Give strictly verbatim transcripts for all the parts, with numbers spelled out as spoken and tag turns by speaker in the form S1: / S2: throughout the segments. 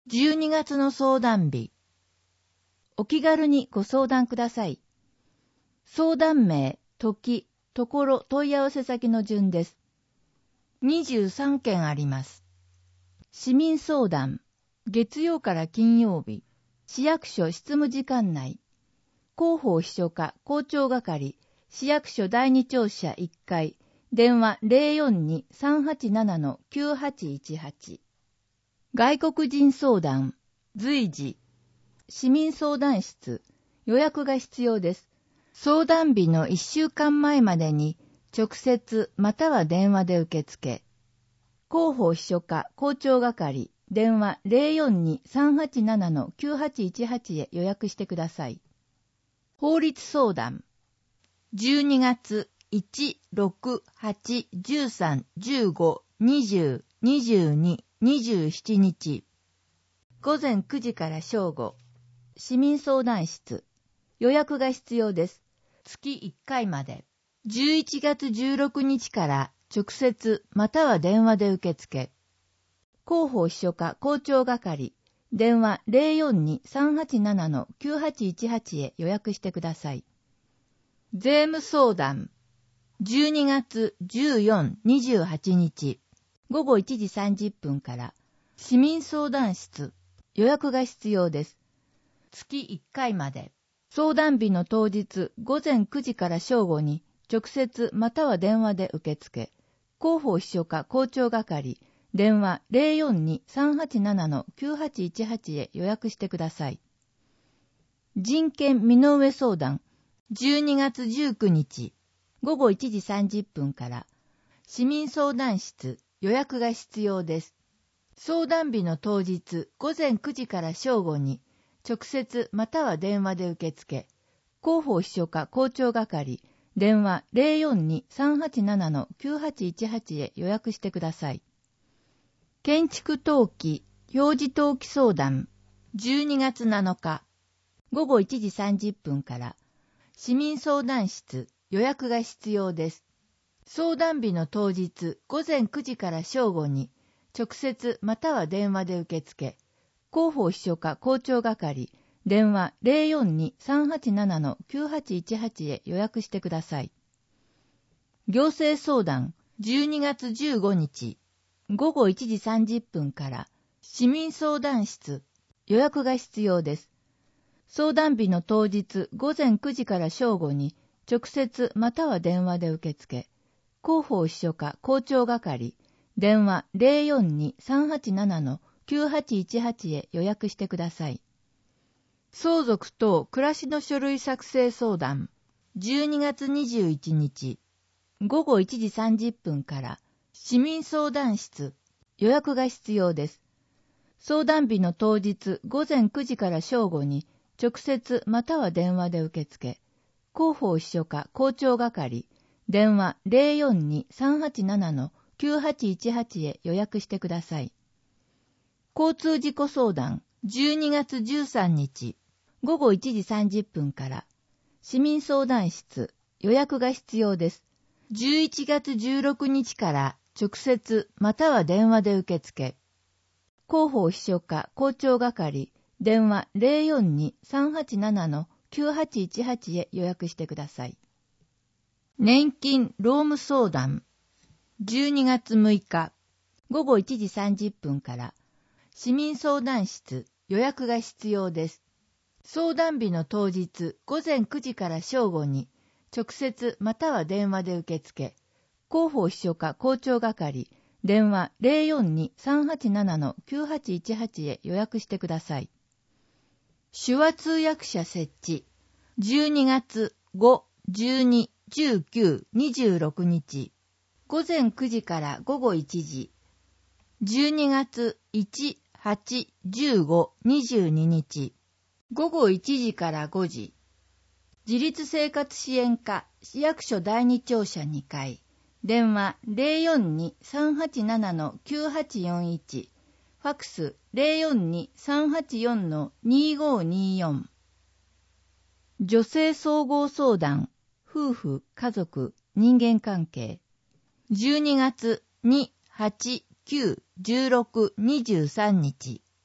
S1: じゅうにがつの相談日。お気軽にご相談ください。相談名、時、ところ、問い合わせ先の順です。にじゅうさんけんあります。市民相談、月曜から金曜日、市役所執務時間内、広報秘書課校長係、市役所だいに庁舎いっかい、電話 ゼロよんに さんはちなな きゅうはちいちはち。外国人相談、随時、市民相談室、予約が必要です。相談日のいっしゅうかんまえまでに直接または電話で受付。広報秘書課校長係、電話 ゼロよんに さんはちなな きゅうはちいちはち へ予約してください。法律相談、じゅうにがついち、ろく、はち、じゅうさん、じゅうご、にじゅう、にじゅうに、にじゅうしちにち、ごぜんくじから正午、市民相談室、予約が必要です。月いっかいまで。じゅういちがつじゅうろくにちから直接または電話で受付。広報秘書課校長係、電話 ゼロよんに さんはちなな きゅうはちいちはち へ予約してください。税務相談、じゅうにがつじゅうよっか、にじゅうはちにち、ごごいちじさんじゅっぷんから市民相談室、予約が必要です。月いっかいまで。相談日の当日ごぜんくじから正午に直接または電話で受付。広報秘書課校長係、電話 ゼロよんに さんはちなな きゅうはちいちはち へ予約してください。人権身の上相談、じゅうにがつじゅうくにち、ごごいちじさんじゅっぷんから市民相談室、予約が必要です。相談日の当日ごぜんくじから正午に直接または電話で受付。広報秘書課校長係、電話 ゼロよんに さんはちなな きゅうはちいちはち へ予約してください。建築登記、表示登記相談、じゅうにがつなのか、ごごいちじさんじゅっぷんから市民相談室、予約が必要です。相談日の当日ごぜんくじから正午に直接または電話で受付。広報秘書課校長係、電話 ゼロよんに さんはちなな きゅうはちいちはち へ予約してください。行政相談、じゅうにがつじゅうごにち、ごごいちじさんじゅっぷんから市民相談室、予約が必要です。相談日の当日ごぜんくじから正午に直接または電話で受付。広報秘書課校長係、電話 ゼロよんに さんはちなな きゅうはちいちはち へ予約してください。相続等暮らしの書類作成相談、じゅうにがつにじゅういちにち、ごごいちじさんじゅっぷんから市民相談室、予約が必要です。相談日の当日ごぜんくじから正午に直接または電話で受付。広報秘書課校長係、電話 ゼロよんに さんはちなな きゅうはちいちはち へ予約してください。交通事故相談、じゅうにがつじゅうさんにち、ごごいちじさんじゅっぷんから市民相談室、予約が必要です。じゅういちがつじゅうろくにちから直接または電話で受付。広報秘書課校長係、電話 ゼロよんに さんはちなな きゅうはちいちはち へ予約してください。年金労務相談、じゅうにがつむいか、ごごいちじさんじゅっぷんから市民相談室、予約が必要です。相談日の当日ごぜんくじから正午に直接または電話で受付。広報秘書課校長係、電話 ゼロよんに さんはちなな きゅうはちいちはち へ予約してください。手話通訳者設置、じゅうにがつご、じゅうに、じゅうく、にじゅうろくにち、ごぜんくじからごごいちじ、じゅうにがついち、はち、じゅうご、にじゅうににち、ごごいちじからごじ、自立生活支援課市役所だいに庁舎にかい、電話 ゼロよんに さんはちなな きゅうはちよんいち、ファックス ゼロよんに さんはちよん にごによん。女性総合相談、夫婦、家族、人間関係。じゅうにがつに、はち、く、じゅうろく、にじゅうさんにち。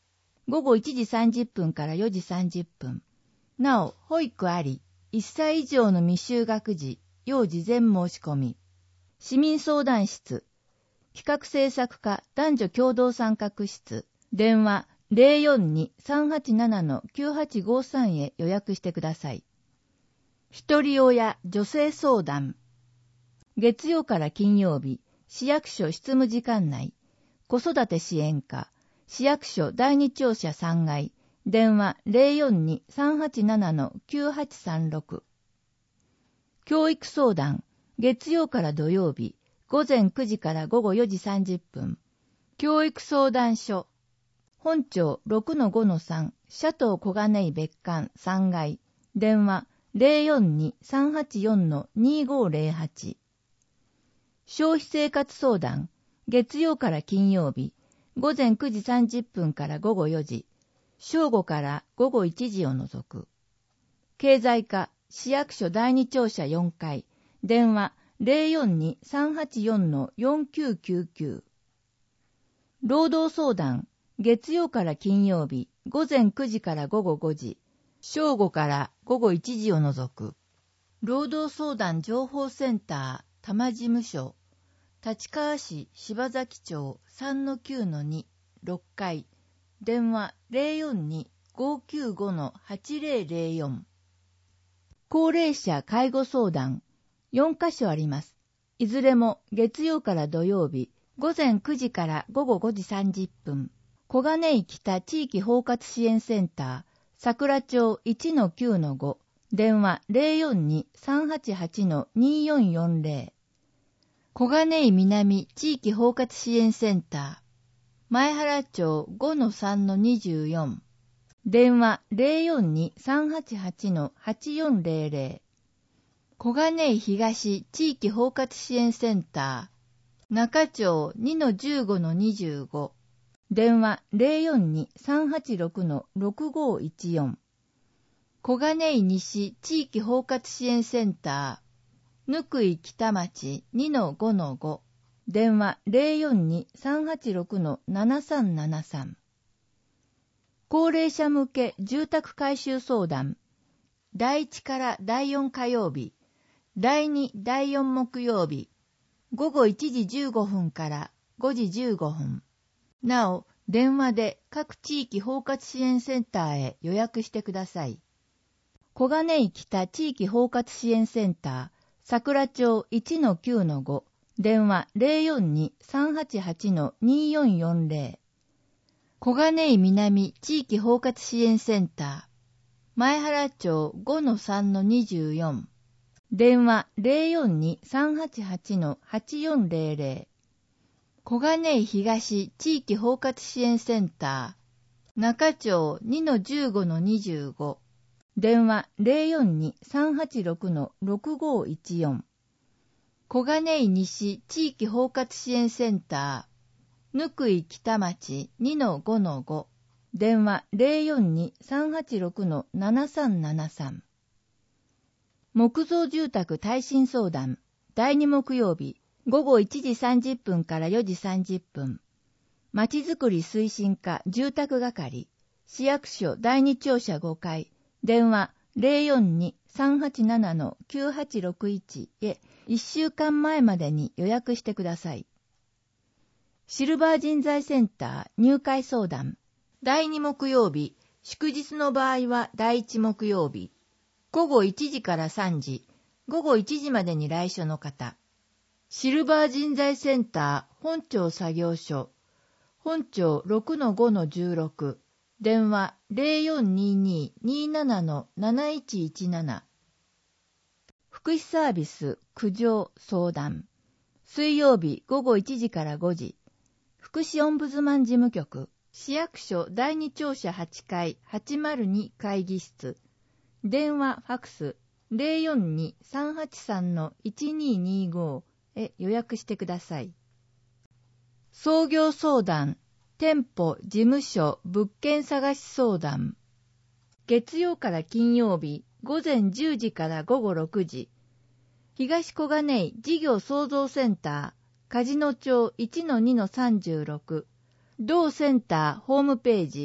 S1: ごごいちじさんじゅっぷんからよじさんじゅっぷん。なお、保育あり、いっさい以上の未就学児、要事前申し込み。市民相談室、企画制作課男女共同参画室、電話 ゼロよんに さんはちなな きゅうはちごさん へ予約してください。一人親女性相談。月曜から金曜日、市役所執務時間内、子育て支援課、市役所だいに庁舎さんがい、電話 ゼロよんに さんはちなな きゅうはちさんろく。教育相談、月曜から土曜日、ごぜんくじからごごよじさんじゅっぷん。教育相談所、本庁 ろくのごのさん、シャトー小金井別館さんがい、電話 ゼロよんに さんはちよん にごゼロはち。消費生活相談、月曜から金曜日、ごぜんくじさんじゅっぷんからごごよじ、正午からごごいちじを除く。経済課、市役所だいに庁舎よんかい、電話 ゼロよんに さんはちよん よんきゅうきゅうきゅう。労働相談、月曜から金曜日、ごぜんくじからごごごじ、正午からごごいちじを除く。労働相談情報センター、多摩事務所、立川市柴崎町 さんのきゅうのに、ろっかい、電話 ゼロよんに ごきゅうご はちゼロゼロよん。高齢者介護相談、よんかしょあります。いずれも月曜から土曜日、ごぜんくじからごごごじさんじゅっぷん。小金井北地域包括支援センター、桜町 いちのきゅうのご、電話 ゼロよんに さんはちはち によんよんゼロ。小金井南地域包括支援センター、前原町 ごのさんのにじゅうよん、電話 ゼロよんに さんはちはち はちよんゼロゼロ。小金井東地域包括支援センター、中町 にのじゅうごのにじゅうご、電話 ゼロよんに さんはちろく ろくごいちよん。小金井西地域包括支援センター、ぬくい北町 にのごのご、電話 ゼロよんに さんはちろく ななさんななさん。高齢者向け住宅改修相談、だいいちからだいよん火曜日、だいに、だいよん木曜日、ごごいちじじゅうごふんからごじじゅうごふん。なお、電話で各地域包括支援センターへ予約してください。小金井北地域包括支援センター、桜町 いちのきゅうのご、電話 ゼロよんに さんはちはち によんよんゼロ。小金井南地域包括支援センター、前原町 ごのさんのにじゅうよん、電話 ゼロよんに さんはちはち はちよんゼロゼロ。小金井東地域包括支援センター、中町 にのじゅうごのにじゅうご、電話 ゼロよんに さんはちろく ろくごいちよん。小金井西地域包括支援センター、ぬくい北町 にのごのご、電話 ゼロよんに さんはちろく ななさんななさん。木造住宅耐震相談、だいに木曜日、ごごいちじさんじゅっぷんからよじさんじゅっぷん。まちづくり推進課住宅係、市役所だいに庁舎ごかい、電話 ゼロよんに さんはちなな きゅうはちろくいち へいっしゅうかんまえまでに予約してください。シルバー人材センター入会相談、だいに木曜日、祝日の場合はだいいち木曜日、ごごいちじからさんじ、ごごいちじまでに来所の方。シルバー人材センター本庁作業所、本庁 ろくのごのじゅうろく、電話 ゼロよんにに になな なないちいちなな。福祉サービス苦情相談、水曜日ごごいちじからごじ、福祉オンブズマン事務局、市役所だいに庁舎はちかいはちまるに会議室、電話ファクス ゼロよんに さんはちさん いちににご へ予約してください。創業相談、店舗、事務所、物件探し相談。月曜から金曜日、ごぜんじゅうじからごごろくじ。東小金井事業創造センター、梶野町 いちのにのさんじゅうろく。同センターホームページ、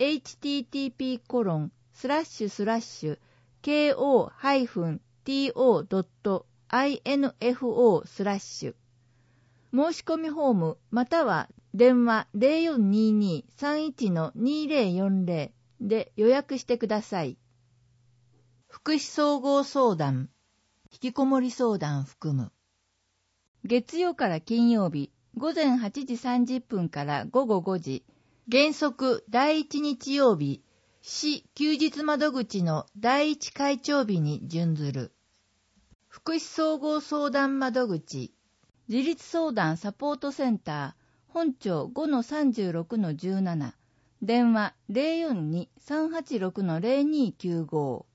S1: エイチティーティーピーコロンスラッシュスラッシュケーオーハイフンティーオードットアイエヌエフオースラッシュ申し込みフォームまたは電話 ゼロよんにーにーさんいちのにーゼロよんゼロ で予約してください。福祉総合相談、引きこもり相談含む。月曜から金曜日、午前はちじさんじゅっぷんから午後ごじ、原則第一日曜日、市休日窓口の第一会長日に準ずる。福祉総合相談窓口、自立相談サポートセンター、本庁 ごのさんじゅうろくのじゅうなな、電話 ゼロよんにーさんはちろくのゼロにーきゅうご